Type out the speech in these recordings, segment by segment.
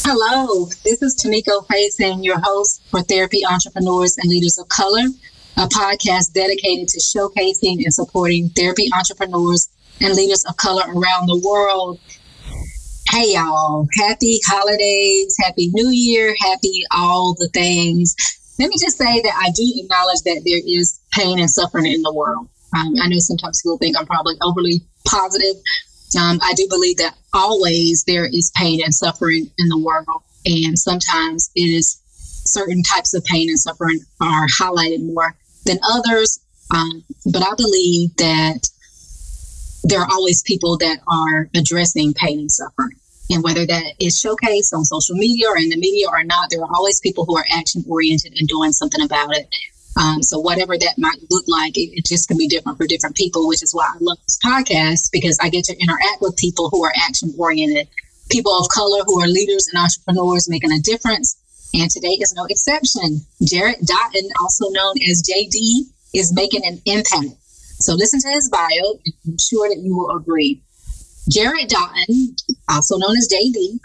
Hello, this is Tamiko Payson, your host for Therapy Entrepreneurs and Leaders of Color, a podcast dedicated to showcasing and supporting therapy entrepreneurs and leaders of color around the world. Hey, y'all. Happy holidays, happy New Year, happy all the things. Let me just say that I do acknowledge that there is pain and suffering in the world. I know sometimes people think I'm probably overly positive. I do believe that always there is pain and suffering in the world. And sometimes it is certain types of pain and suffering are highlighted more than others. But I believe that there are always people that are addressing pain and suffering. And whether that is showcased on social media or in the media or not, there are always people who are action-oriented and doing something about it. So whatever that might look like, it just can be different for different people, which is why I love this podcast, because I get to interact with people who are action-oriented, people of color who are leaders and entrepreneurs making a difference. And today is no exception. Jarrett Dotton, also known as JD, is making an impact. So listen to his bio, and I'm sure that you will agree. Jarrett Dotton, also known as JD,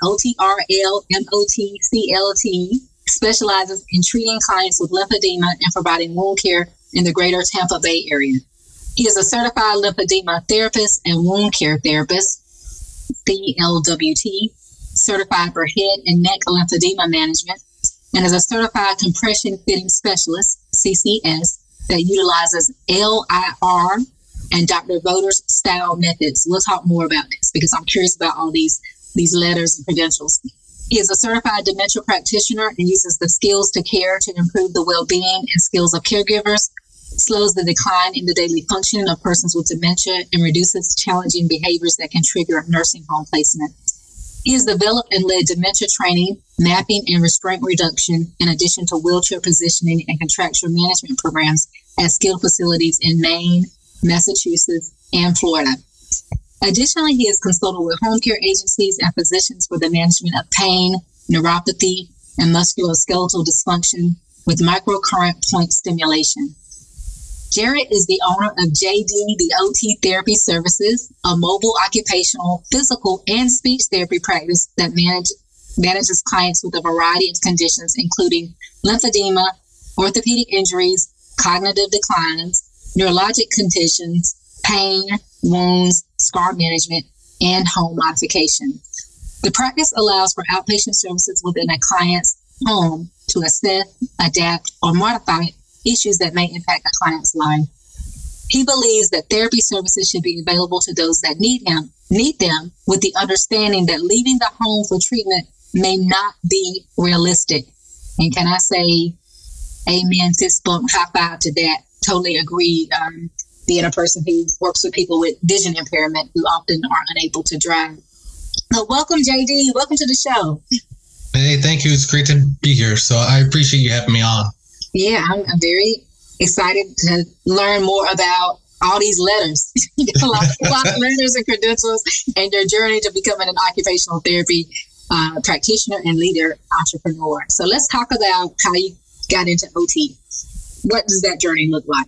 OTRLMOTCLT, specializes in treating clients with lymphedema and providing wound care in the greater Tampa Bay area. He is a certified lymphedema therapist and wound care therapist, CLWT, certified for head and neck lymphedema management, and is a certified compression fitting specialist, CCS, that utilizes LIR and Dr. Voter's style methods. We'll talk more about this because I'm curious about all these letters and credentials. He is a certified dementia practitioner and uses the skills to care to improve the well-being and skills of caregivers, slows the decline in the daily functioning of persons with dementia, and reduces challenging behaviors that can trigger nursing home placement. He has developed and led dementia training, mapping, and restraint reduction, in addition to wheelchair positioning and contracture management programs at skilled facilities in Maine, Massachusetts, and Florida. Additionally, he has consulted with home care agencies and physicians for the management of pain, neuropathy, and musculoskeletal dysfunction with microcurrent point stimulation. Jarrett is the owner of JD, the OT Therapy Services, a mobile occupational, physical, and speech therapy practice that manages clients with a variety of conditions, including lymphedema, orthopedic injuries, cognitive declines, neurologic conditions, pain, wounds, scar management, and home modification. The practice allows for outpatient services within a client's home to assess, adapt, or modify issues that may impact a client's life. He believes that therapy services should be available to those that need them, with the understanding that leaving the home for treatment may not be realistic. And can I say, amen, fist bump, high five to that? Totally agree. Being a person who works with people with vision impairment who often are unable to drive. So welcome, JD. Welcome to the show. Hey, thank you. It's great to be here. So I appreciate you having me on. Yeah, I'm very excited to learn more about all these letters. a lot of letters and credentials and your journey to becoming an occupational therapy practitioner and leader entrepreneur. So let's talk about how you got into OT. What does that journey look like?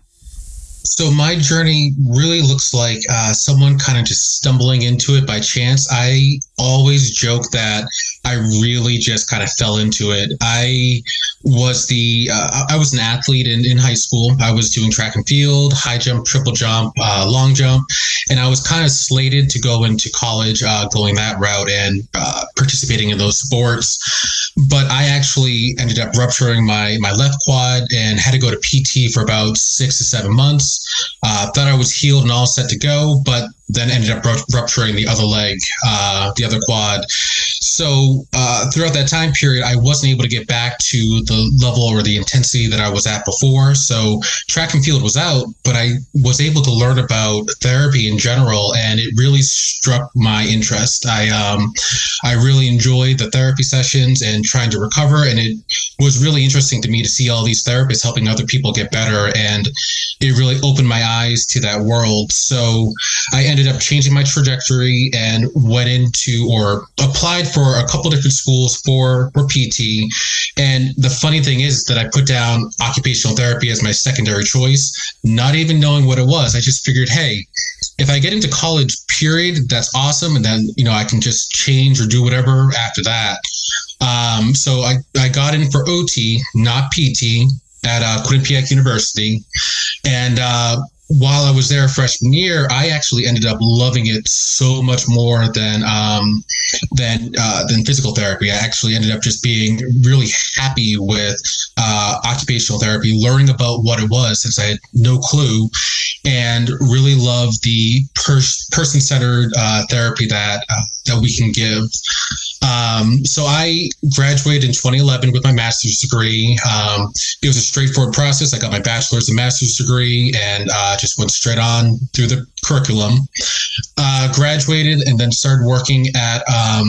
So my journey really looks like someone kind of just stumbling into it by chance. I always joke that I really just kind of fell into it. I was an athlete in high school. I was doing track and field, high jump, triple jump, long jump, and I was kind of slated to go into college going that route and participating in those sports. But I actually ended up rupturing my left quad and had to go to PT for about 6 to 7 months. Thought I was healed and all set to go, but then ended up rupturing the other leg, the other quad. So throughout that time period, I wasn't able to get back to the level or the intensity that I was at before. So track and field was out, but I was able to learn about therapy in general, and it really struck my interest. I really enjoyed the therapy sessions and trying to recover, and it was really interesting to me to see all these therapists helping other people get better, and it really opened my eyes to that world. So I ended up changing my trajectory and went into or applied for a couple different schools for PT. And the funny thing is that I put down occupational therapy as my secondary choice, not even knowing what it was. I just figured, hey, if I get into college, period, that's awesome. And then, I can just change or do whatever after that. So I got in for OT, not PT, at Quinnipiac University. And while I was there freshman year, I actually ended up loving it so much more than physical therapy. I actually ended up just being really happy with occupational therapy, learning about what it was since I had no clue, and really love the person-centered therapy that we can give. So I graduated in 2011 with my master's degree. It was a straightforward process. I got my bachelor's and master's degree and just went straight on through the curriculum. Graduated and then started working at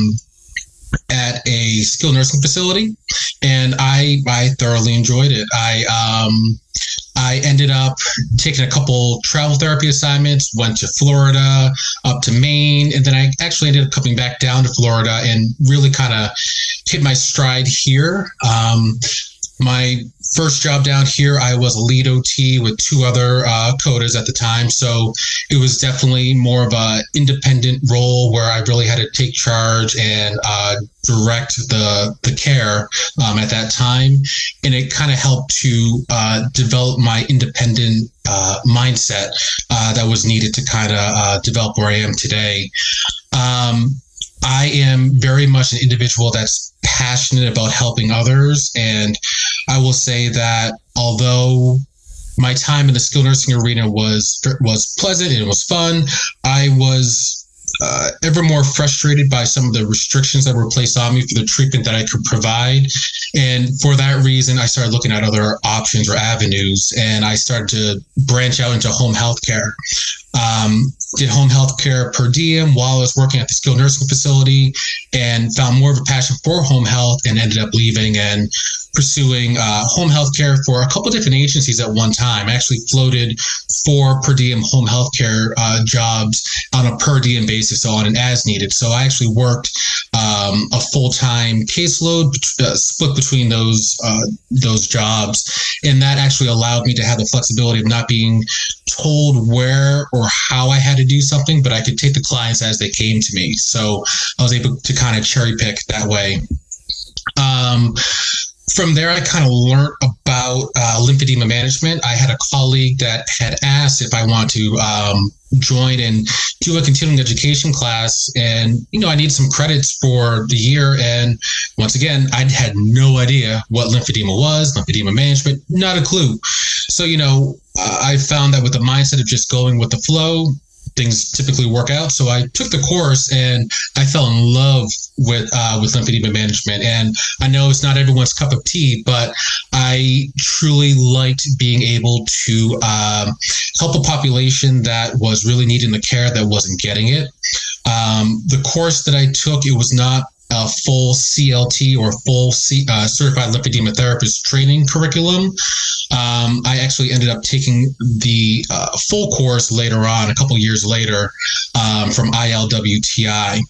a skilled nursing facility, and I thoroughly enjoyed it. I ended up taking a couple travel therapy assignments, went to Florida, up to Maine, and then I actually ended up coming back down to Florida and really kind of hit my stride here. My first job down here, I was a lead OT with two other CODAs at the time. So it was definitely more of an independent role where I really had to take charge and direct the care at that time. And it kind of helped to develop my independent mindset that was needed to kind of develop where I am today. I am very much an individual that's passionate about helping others. And I will say that although my time in the skilled nursing arena was pleasant and it was fun, I was ever more frustrated by some of the restrictions that were placed on me for the treatment that I could provide. And for that reason, I started looking at other options or avenues, and I started to branch out into home health care. Did home health care per diem while I was working at the skilled nursing facility, and found more of a passion for home health, and ended up leaving and pursuing home health care for a couple of different agencies at one time. I actually floated 4 per diem home health care jobs on a per diem basis, so on an as needed. So I actually worked a full-time caseload split between those jobs, and that actually allowed me to have the flexibility of not being told where or how I had to do something, but I could take the clients as they came to me. So I was able to kind of cherry pick that way. From there, I kind of learned about lymphedema management. I had a colleague that had asked if I want to join and do a continuing education class, and I needed some credits for the year. And once again, I had no idea what lymphedema was, lymphedema management, not a clue. So I found that with the mindset of just going with the flow, things typically work out. So I took the course and I fell in love with lymphedema management. And I know it's not everyone's cup of tea, but I truly liked being able to help a population that was really needing the care that wasn't getting it. The course that I took, it was not a full CLT or full certified lymphedema therapist training curriculum. I actually ended up taking the full course later on, a couple years later, from ILWTI.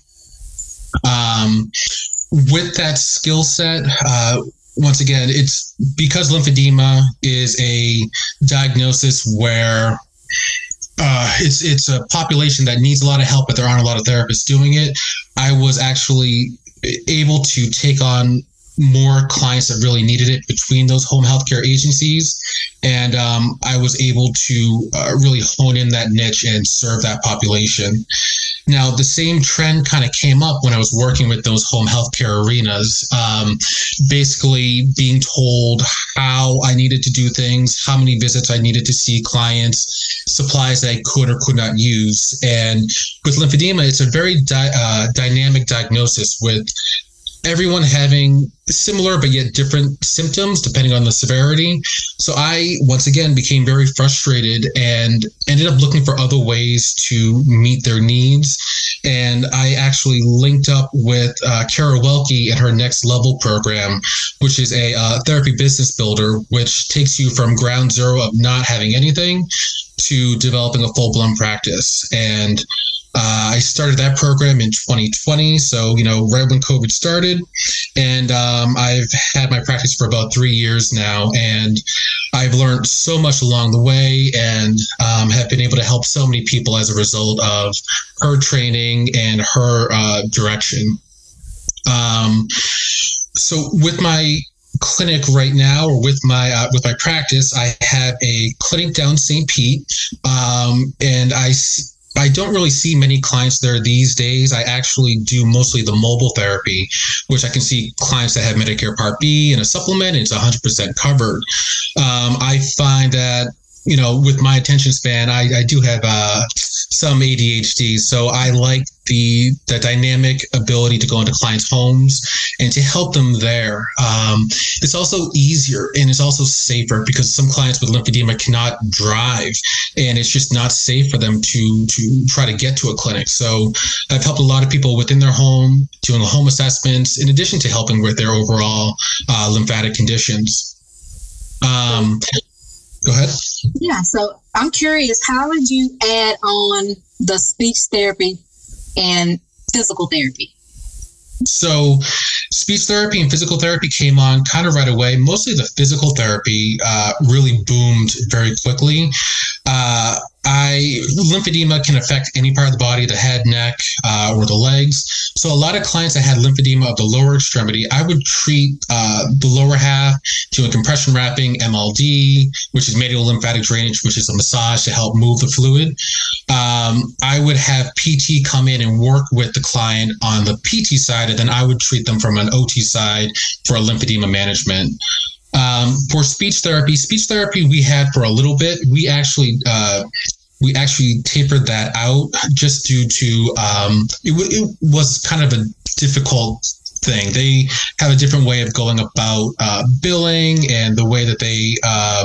With that skill set, once again, it's because lymphedema is a diagnosis where it's a population that needs a lot of help, but there aren't a lot of therapists doing it. I was actually able to take on more clients that really needed it between those home healthcare agencies. And I was able to really hone in that niche and serve that population. Now, the same trend kind of came up when I was working with those home healthcare arenas, basically being told how I needed to do things, how many visits I needed to see clients, supplies that I could or could not use. And with lymphedema, it's a very dynamic diagnosis with everyone having similar but yet different symptoms depending on the severity. So I, once again, became very frustrated and ended up looking for other ways to meet their needs. And I actually linked up with Kara Welke and her Next Level program, which is a therapy business builder, which takes you from ground zero of not having anything to developing a full-blown practice. And I started that program in 2020, so right when COVID started, and I've had my practice for about 3 years now, and I've learned so much along the way, and have been able to help so many people as a result of her training and her direction. So with my clinic right now, or with my practice, I have a clinic down St. Pete, and I don't really see many clients there these days. I actually do mostly the mobile therapy, which I can see clients that have Medicare Part B and a supplement. And it's 100% covered. I find that, with my attention span, I do have some ADHD, so I like the dynamic ability to go into clients' homes and to help them there. It's also easier and it's also safer because some clients with lymphedema cannot drive, and it's just not safe for them to try to get to a clinic. So I've helped a lot of people within their home, doing home assessments, in addition to helping with their overall lymphatic conditions. Go ahead. Yeah, so I'm curious, how would you add on the speech therapy and physical therapy? So speech therapy and physical therapy came on kind of right away. Mostly the physical therapy really boomed very quickly. Lymphedema can affect any part of the body, the head, neck, or the legs. So a lot of clients that had lymphedema of the lower extremity, I would treat the lower half, doing compression wrapping, MLD, which is medial lymphatic drainage, which is a massage to help move the fluid. I would have PT come in and work with the client on the PT side, and then I would treat them from an OT side for a lymphedema management. For speech therapy we had for a little bit. We actually tapered that out just due to it was kind of a difficult thing. They have a different way of going about billing and the way that they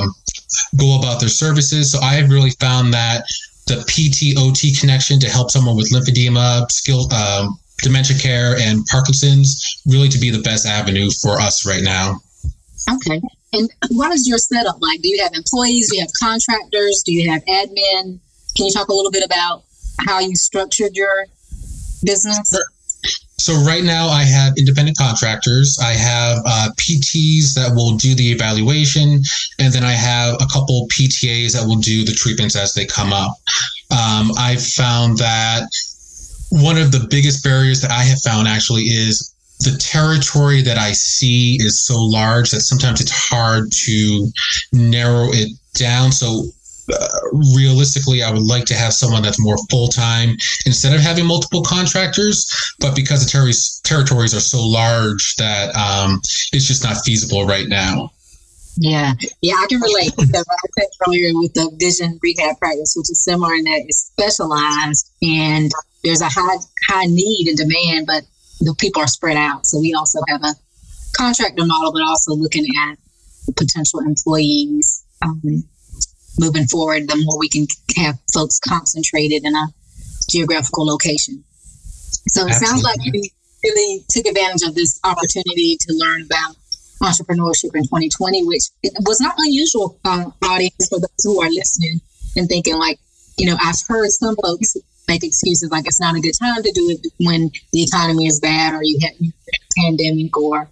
go about their services. So I have really found that the PT-OT connection to help someone with lymphedema, dementia care, and Parkinson's really to be the best avenue for us right now. Okay. And what is your setup like? Do you have employees? Do you have contractors? Do you have admin? Can you talk a little bit about how you structured your business? Sure. So right now I have independent contractors. I have PTs that will do the evaluation, and then I have a couple PTAs that will do the treatments as they come up. I've found that one of the biggest barriers that I have found actually is the territory that I see is so large that sometimes it's hard to narrow it down. So realistically, I would like to have someone that's more full-time instead of having multiple contractors. But because the territories are so large that it's just not feasible right now. Yeah, I can relate. Because I said earlier with the vision rehab practice, which is similar in that it's specialized and there's a high need and demand, but the people are spread out. So we also have a contractor model, but also looking at potential employees. Moving forward, the more we can have folks concentrated in a geographical location. So it sounds like you really took advantage of this opportunity to learn about entrepreneurship in 2020, which was not unusual audience for those who are listening and thinking like, I've heard some folks make excuses like it's not a good time to do it when the economy is bad or you have a pandemic or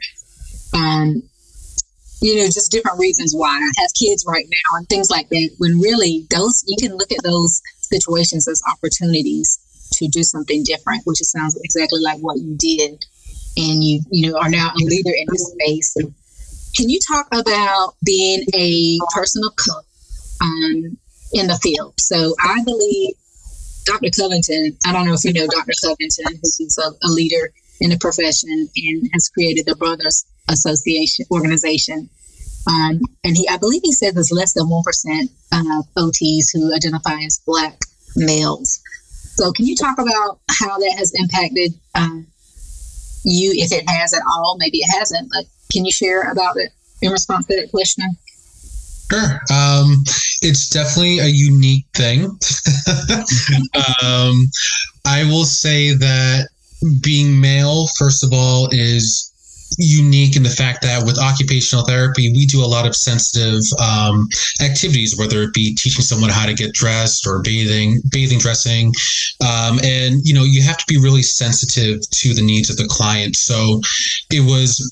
just different reasons why. I have kids right now and things like that, when really you can look at those situations as opportunities to do something different, which it sounds exactly like what you did. And you are now a leader in this space. So can you talk about being a person of color in the field? So I believe Dr. Covington, I don't know if you know Dr. Covington, who's a leader in the profession and has created the Brothers Association organization. And I believe he said there's less than 1% of OTs who identify as Black males. So can you talk about how that has impacted you, if it has at all? Maybe it hasn't, but can you share about it in response to that question? Sure. It's definitely a unique thing. I will say that being male, first of all, is unique in the fact that with occupational therapy, we do a lot of sensitive activities, whether it be teaching someone how to get dressed or bathing dressing. And, you have to be really sensitive to the needs of the client. So it was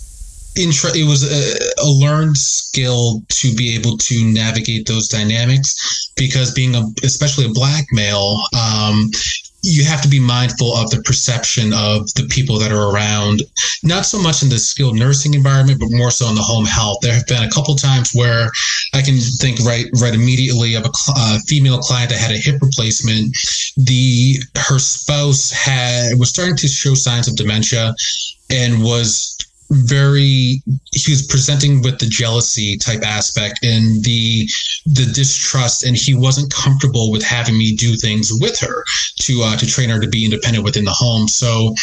a learned skill to be able to navigate those dynamics, because being especially a Black male, you have to be mindful of the perception of the people that are around, not so much in the skilled nursing environment, but more so in the home health. There have been a couple times where I can think right immediately of a female client that had a hip replacement. Her spouse was starting to show signs of dementia and he was presenting with the jealousy type aspect and the distrust, and he wasn't comfortable with having me do things with her to train her to be independent within the home. So,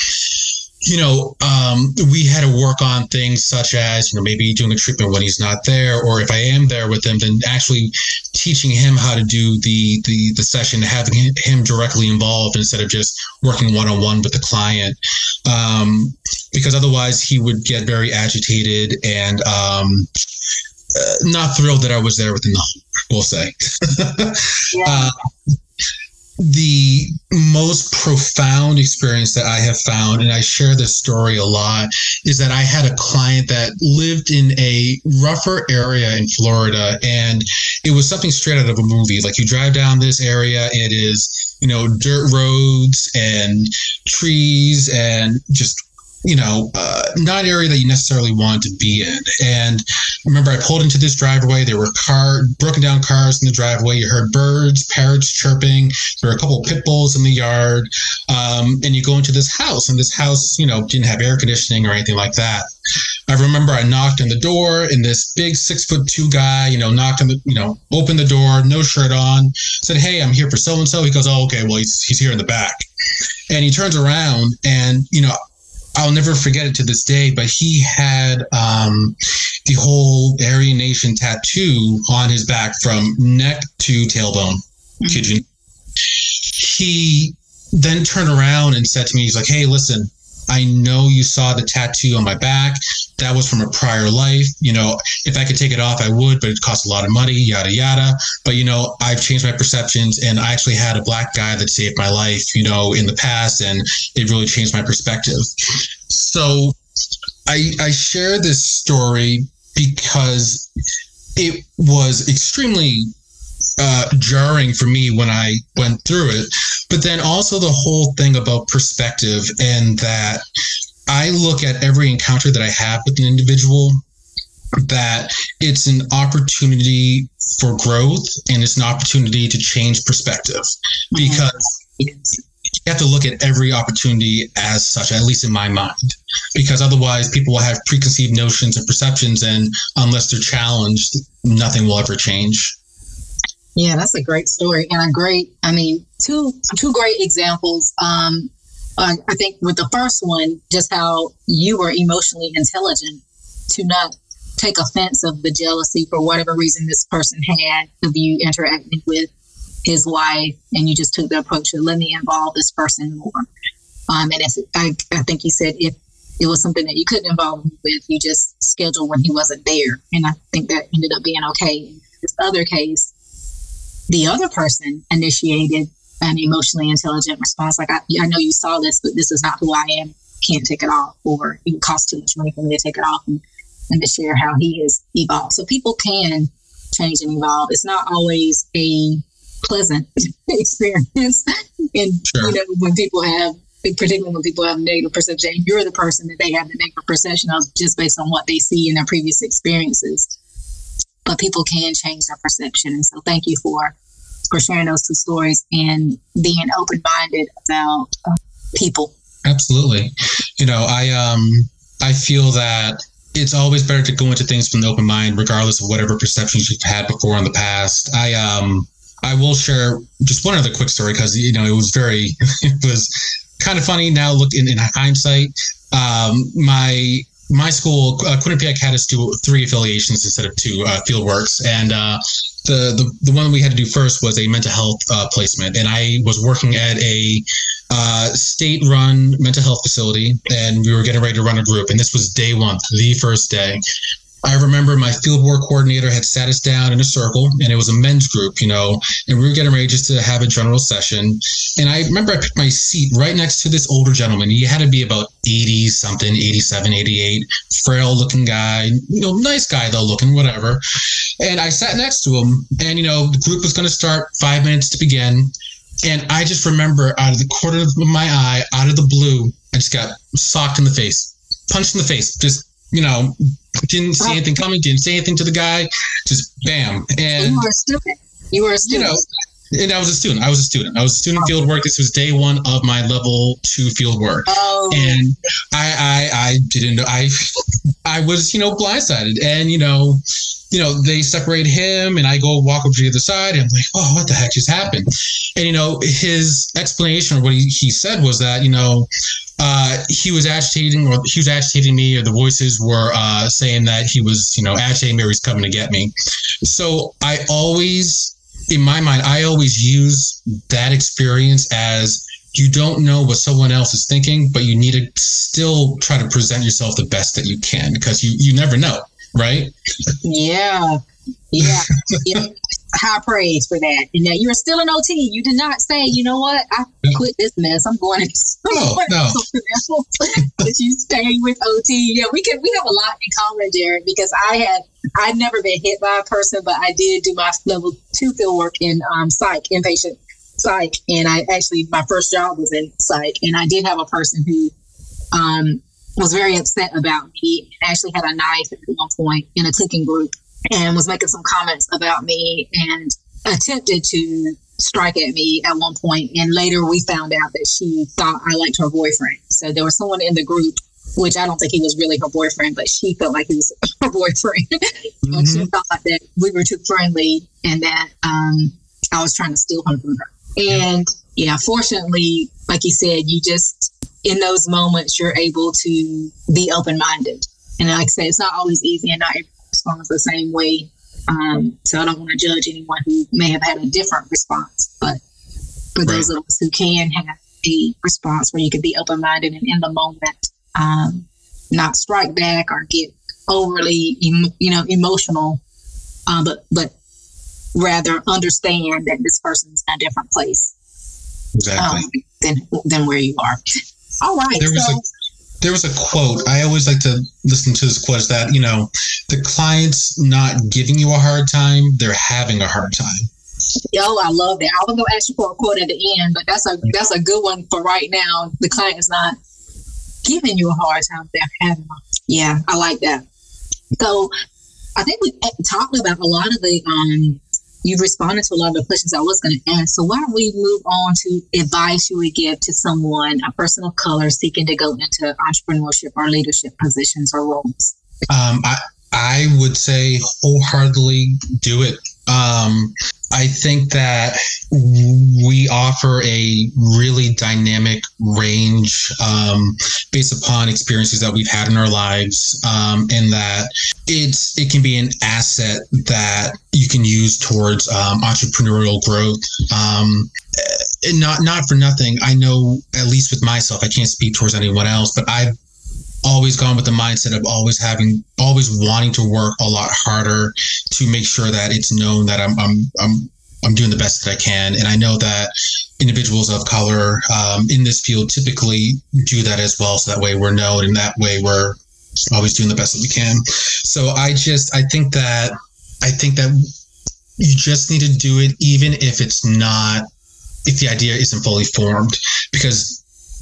we had to work on things such as, maybe doing a treatment when he's not there, or if I am there with him, then actually teaching him how to do the session, having him directly involved instead of just working one-on-one with the client. Because otherwise he would get very agitated and not thrilled that I was there within the home, we'll say. Yeah. The most profound experience that I have found, and I share this story a lot, is that I had a client that lived in a rougher area in Florida, and it was something straight out of a movie. Like, you drive down this area, it is, dirt roads and trees and just not an area that you necessarily want to be in. And I remember I pulled into this driveway. There were broken down cars in the driveway. You heard birds, parrots chirping. There were a couple of pit bulls in the yard. And you go into this house, and this house, didn't have air conditioning or anything like that. I remember I knocked on the door, and this big 6'2" guy, knocked on opened the door, no shirt on, said, "Hey, I'm here for so-and-so." He goes, "Oh, okay, well, he's here in the back." And he turns around, and, I'll never forget it to this day, but he had the whole Aryan Nation tattoo on his back from neck to tailbone. Kid you. He then turned around and said to me, he's like, "Hey, listen, I know you saw the tattoo on my back. That was from a prior life. If I could take it off, I would, but it costs a lot of money, yada, yada. But, I've changed my perceptions, and I actually had a black guy that saved my life, in the past, and it really changed my perspective." So I share this story because it was extremely jarring for me when I went through it, but then also the whole thing about perspective, and that I look at every encounter that I have with an individual, that it's an opportunity for growth, and it's an opportunity to change perspective, because you have to look at every opportunity as such, at least in my mind, because otherwise people will have preconceived notions and perceptions, and unless they're challenged, nothing will ever change. Yeah, that's a great story, and two great examples. I think with the first one, just how you were emotionally intelligent to not take offense of the jealousy for whatever reason this person had of you interacting with his wife, and you just took the approach of, let me involve this person more. And if I think you said if it was something that you couldn't involve him with, you just scheduled when he wasn't there, and I think that ended up being okay. In this other case, the other person initiated an emotionally intelligent response. Like, I know you saw this, but this is not who I am. Can't take it off, or it would cost too much money for me to take it off, and to share how he has evolved. So people can change and evolve. It's not always a pleasant experience. And, sure. When people have, particularly when people have negative perception, you're the person that they have the negative perception of just based on what they see in their previous experiences. But people can change their perception. And so thank you for sharing those two stories and being open-minded about people. Absolutely. I feel that it's always better to go into things from the open mind, regardless of whatever perceptions you've had before in the past. I will share just one other quick story, because it was kind of funny now. Look in hindsight, my school, Quinnipiac, had us do 3 affiliations instead of 2 fieldworks, and the one we had to do first was a mental health placement, and I was working at a state-run mental health facility, and we were getting ready to run a group, and this was day 1, the first day. I remember my fieldwork coordinator had sat us down in a circle, and it was a men's group, and we were getting ready just to have a general session. And I remember I picked my seat right next to this older gentleman. He had to be about 80 something, 87, 88, frail looking guy, nice guy though looking, whatever. And I sat next to him, and, the group was going to start 5 minutes to begin. And I just remember out of the corner of my eye, out of the blue, I just got socked in the face, punched in the face. Just, didn't see anything coming, didn't say anything to the guy, just bam. And you were a student. And I was a student. I was a student field work. This was day one of my level 2 field work. Oh. And I didn't know. I was, blindsided. And, they separate him and I go walk over to the other side. And I'm like, oh, what the heck just happened? And, his explanation or what he said was that, he was agitating me, or the voices were saying that he was, agitating me, or he's coming to get me. So in my mind, I always use that experience as you don't know what someone else is thinking, but you need to still try to present yourself the best that you can, because you never know, right? Yeah. High praise for that. And that you're still an OT. You did not say, you know what, I quit this mess. I'm going to something else. But you stay with OT. Yeah, we have a lot in common, Jared, because I'd never been hit by a person, but I did do my level 2 field work in psych, inpatient psych. And my first job was in psych. And I did have a person who was very upset about me, actually had a knife at one point in a cooking group, and was making some comments about me and attempted to strike at me at one point. And later we found out that she thought I liked her boyfriend. So there was someone in the group, which I don't think he was really her boyfriend, but she felt like he was her boyfriend. Mm-hmm. And she thought that we were too friendly and that I was trying to steal him from her. And fortunately, like you said, you just, in those moments, you're able to be open-minded. And like I said, it's not always easy, and not everyone responds the same way. So I don't want to judge anyone who may have had a different response, but for those of us who can have a response where you can be open-minded and in the moment, not strike back or get overly, emotional, but rather understand that this person's in a different place, exactly, than where you are. All right. There was a quote. I always like to listen to this quote, is that, the client's not giving you a hard time, they're having a hard time. Yo, I love that. I was going to ask you for a quote at the end, but that's a good one for right now. The client is not giving you a hard time, they're having one. Yeah, I like that. So I think we talked about a lot of the, you've responded to a lot of the questions I was going to ask. So why don't we move on to advice you would give to someone, a person of color, seeking to go into entrepreneurship or leadership positions or roles? I would say wholeheartedly do it. I think that we offer a really dynamic range based upon experiences that we've had in our lives, and that it can be an asset that you can use towards entrepreneurial growth. And not for nothing, I know, at least with myself, I can't speak towards anyone else, but I've always gone with the mindset of always wanting to work a lot harder to make sure that it's known that I'm doing the best that I can. And I know that individuals of color in this field typically do that as well. So that way we're known, and that way we're always doing the best that we can. So I think that you just need to do it, even if the idea isn't fully formed, because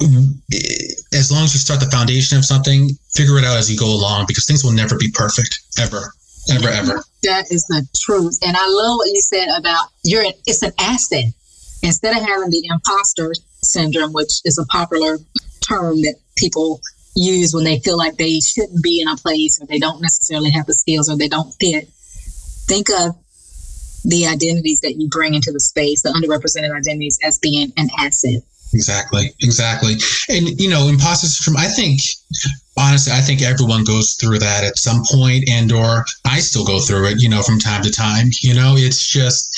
as long as you start the foundation of something, figure it out as you go along, because things will never be perfect, ever. That is the truth. And I love what you said about it's an asset. Instead of having the imposter syndrome, which is a popular term that people use when they feel like they shouldn't be in a place, or they don't necessarily have the skills, or they don't fit, think of the identities that you bring into the space, the underrepresented identities, as being an asset. Exactly. And, imposter syndrome, honestly, I think everyone goes through that at some point, or I still go through it, from time to time. It's just,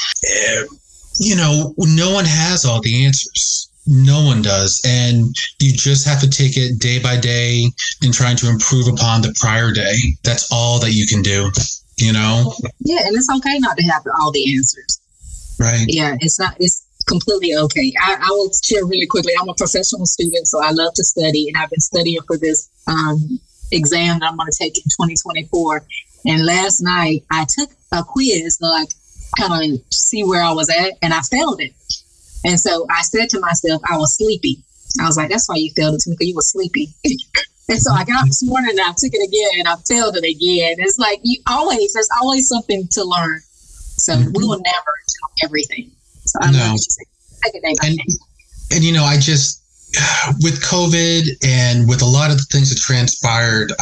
no one has all the answers. No one does. And you just have to take it day by day and trying to improve upon the prior day. That's all that you can do, Yeah, and it's okay not to have all the answers. Right. Yeah, it's completely okay. I will share really quickly. I'm a professional student, so I love to study, and I've been studying for this exam that I'm going to take in 2024. And last night I took a quiz to kind of see where I was at, and I failed it. And so I said to myself, I was sleepy. I was like, that's why you failed it, Tamika. You were sleepy. And so I got up this morning and I took it again and I failed it again. It's like there's always something to learn. So we will never know everything. So I love what you say. Take it day by day. And I just, with COVID and with a lot of the things that transpired,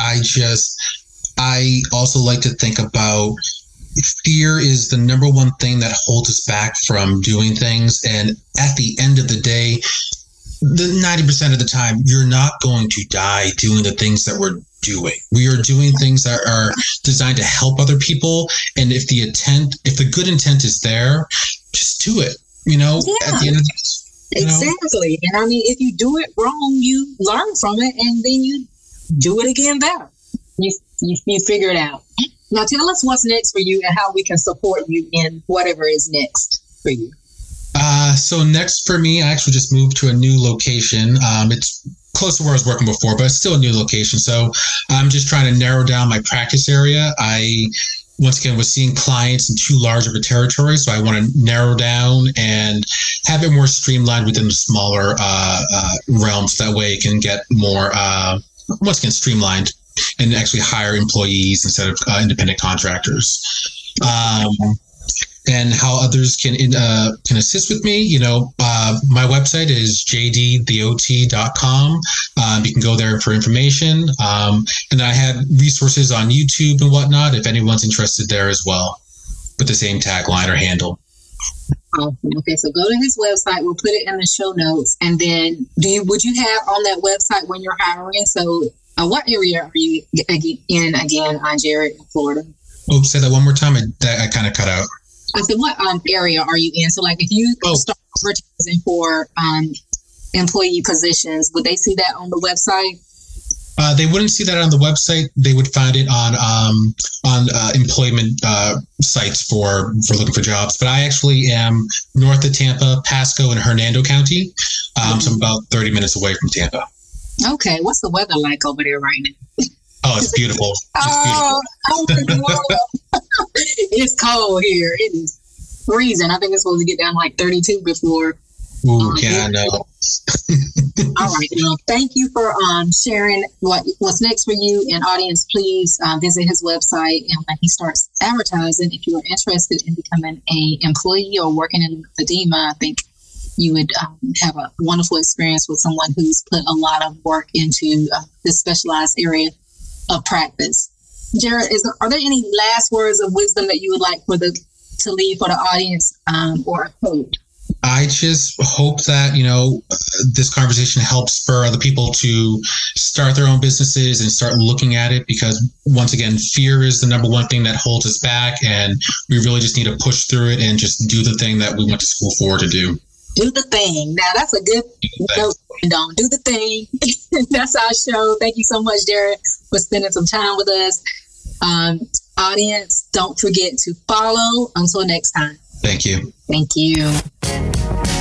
I also like to think about fear is the number one thing that holds us back from doing things. And at the end of the day, the 90% of the time, you're not going to die doing the things that we're doing. We are doing things that are designed to help other people. And if the good intent is there, just do it, at the end of the day. Exactly. And I mean, if you do it wrong, you learn from it and then you do it again better. You figure it out. Now tell us what's next for you and how we can support you in whatever is next for you. So next for me, I actually just moved to a new location. It's close to where I was working before, but it's still a new location. So I'm just trying to narrow down my practice area. I once again was seeing clients in too large of a territory, so I want to narrow down and have it more streamlined within the smaller realms. That way it can get more, once again, streamlined and actually hire employees instead of independent contractors. And how others can assist with me, my website is jdtheot.com. You can go there for information. And I have resources on YouTube and whatnot if anyone's interested there as well, with the same tagline or handle. Awesome. Okay, so go to his website. We'll put it in the show notes. And then would you have on that website when you're hiring? So what area are you in again, Jared, in Florida? Oh, say that one more time. I kind of cut out. I said, what area are you in? So, like, if you start advertising for employee positions, would they see that on the website? They wouldn't see that on the website. They would find it on employment sites for looking for jobs. But I actually am north of Tampa, Pasco, and Hernando County. So I'm about 30 minutes away from Tampa. Okay. What's the weather like over there right now? Oh, it's beautiful. It's cold here. It is freezing. I think it's supposed to get down to like 32 before. Ooh, yeah, I know. All right. Well, thank you for sharing what's next for you. And audience, please visit his website. And when he starts advertising, if you are interested in becoming an employee or working in lymphedema, I think you would have a wonderful experience with someone who's put a lot of work into this specialized area of practice. Jared, are there any last words of wisdom that you would like to leave for the audience or a quote? I just hope that, this conversation helps spur other people to start their own businesses and start looking at it, because once again, fear is the number one thing that holds us back, and we really just need to push through it and just do the thing that we went to school for to do. Do the thing. Now, that's a good note. Don't do the thing. That's our show. Thank you so much, Jared, for spending some time with us. Audience, don't forget to follow. Until next time. Thank you. Thank you.